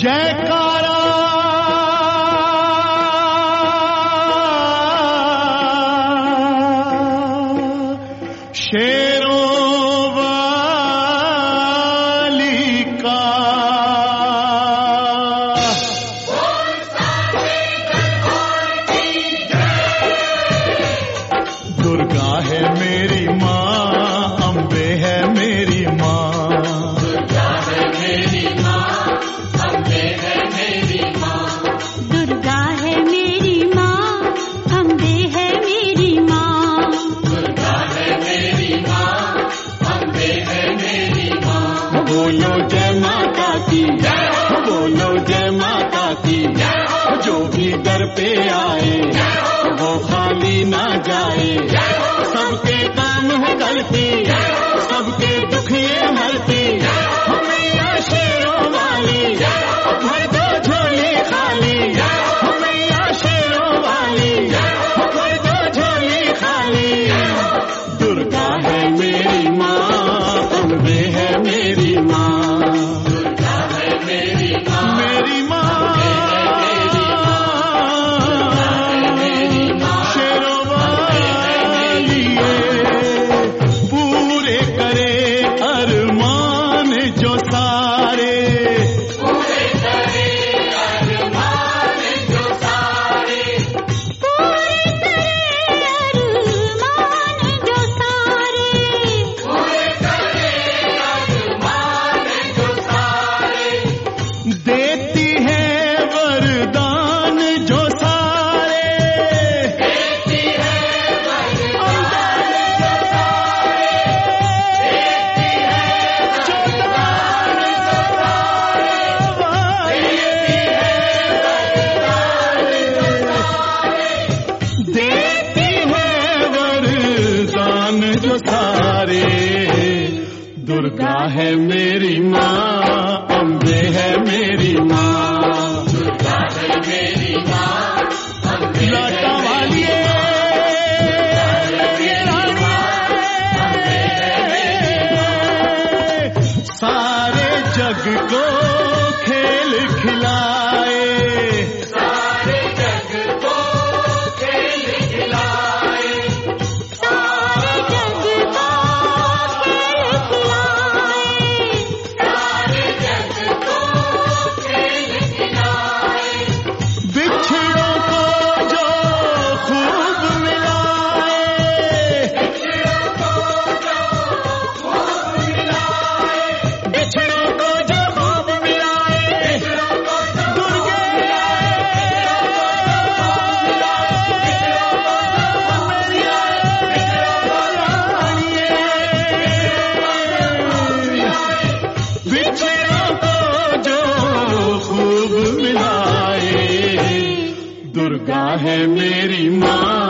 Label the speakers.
Speaker 1: जयकारा शेरों वाली का। दुर्गा है मेरी माँ, अम्बे है मेरी माँ।
Speaker 2: दुर्गा है मेरी माँ, अम्बे है मेरी माँ। दुर्गा है मेरी माँ, अम्बे है मेरी माँ। दुर्गा है मेरी माँ, अम्बे है मेरी माँ।
Speaker 1: बोलो जय माता की, बोलो जय माता की। जो भी दर पे आए वो खाली ना जाए। सबके काम है करती, सबके दुख ये हरती। मैया शेरों वाली भर दो झोली खाली। मैया शेरों वाली भर दो झोली खाली। दुर्गा है मेरी माँ, अम्बे है मेरी माँ।
Speaker 2: दुर्गा है मेरी माँ,
Speaker 1: मेरी माँ शेरों वाली पूरे करे अरमान जो सारे।
Speaker 2: पूरे करे अरमान जो सारे। पूरे करे अरमान जो सारे। पूरे करे अरमान जो सारे।
Speaker 1: देती है वरदान जो सारे।
Speaker 2: देती है वरदान जो सारे। देती है वरदान जो सारे।
Speaker 1: देती है वरदान जो सारे। दुर्गा है मेरी माँ, अम्बे है मेरी माँ।
Speaker 2: दुर्गा है मेरी माँ, अम्बे
Speaker 1: लाटा वाली सारे जग को खेल खिलाए।
Speaker 2: सारे जग को खेल खिलाए। सारे जग को खेल खिलाए। सारे जग को खेल खिलाए।
Speaker 1: बिछड़ों को जो खूब मिलाए।
Speaker 2: बिछड़ों को जो खूब मिलाए।
Speaker 1: बिछड़ों को जो खूब मिलाए।
Speaker 2: बिछड़ों को जो
Speaker 1: दुर्गे बिछड़ों को जो खूब मिलाए। दुर्गा है मेरी माँ,